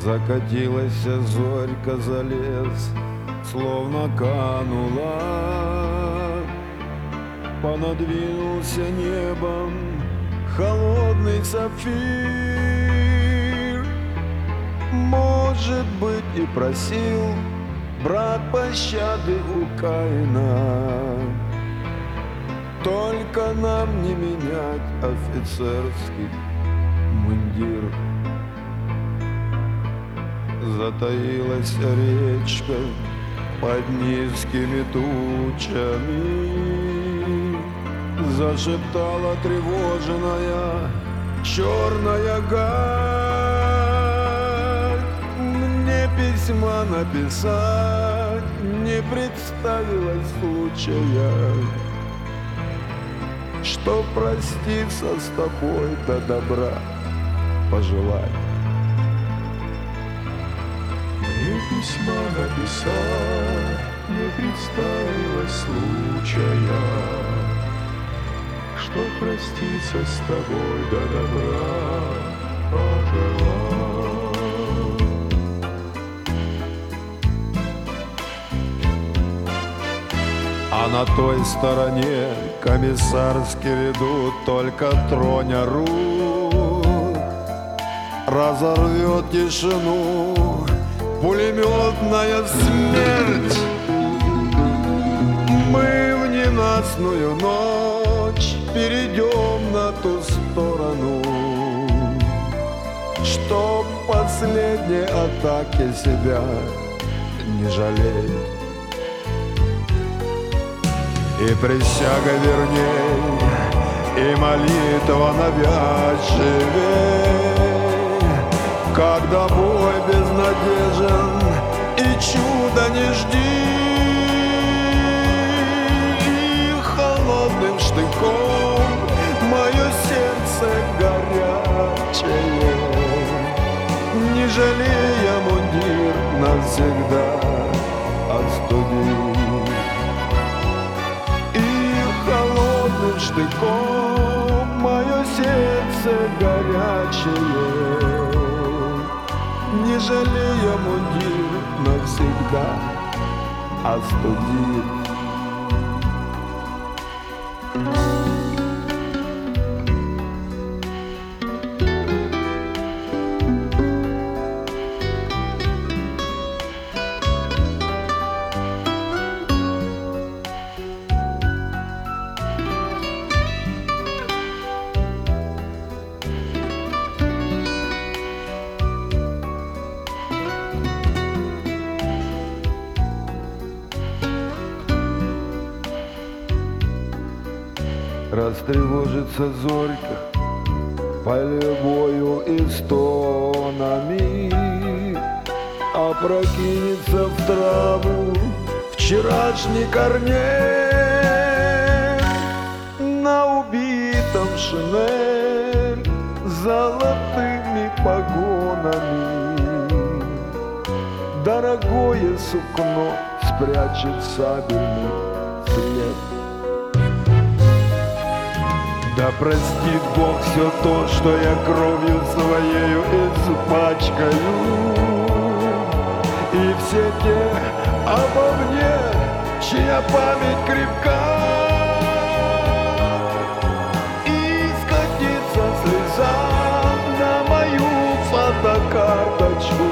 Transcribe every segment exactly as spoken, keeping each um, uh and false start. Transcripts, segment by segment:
Закатилась зорька за лес, словно канула. Понадвинулся небом холодный сапфир. Может быть, и просил брат пощады у Каина. Только нам не менять офицерский мундир. Затаилась речка под низкими тучами. Зашептала тревоженная черная галь. Мне письма написать не представилось случая, что проститься с тобой до добра пожелать. Мне письма написать не представилось случая, что проститься с тобой до добра пожелать. А на той стороне комиссарски ведут, только троня рук. Разорвет тишину пулеметная смерть. Мы в ненастную ночь перейдем на ту сторону, чтоб последней атаки себя не жалеть. И присяга верней, и молитва навязчивей, когда бой безнадежен и чудо не жди. И холодным штыком мое сердце горячее, не жалея мундир, навсегда остудит. И холодным штыком мое сердце горячее, не жалея мундир, навсегда остудит. Растревожится зорька полевою и стонами, опрокинется в траву вчерашний корней. На убитом шинель золотыми погонами, дорогое сукно спрячет сабельный след. Да простит Бог все то, что я кровью своею испачкаю, и все те обо мне, чья память крепка. И скатится слеза на мою фотокарточку,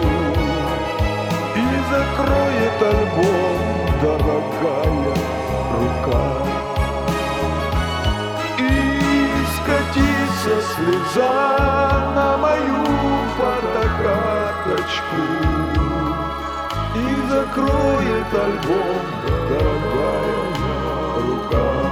и закроет альбом дорогая рука. Скатится слеза на мою фотокарточку, и закроет альбом дорогая рука.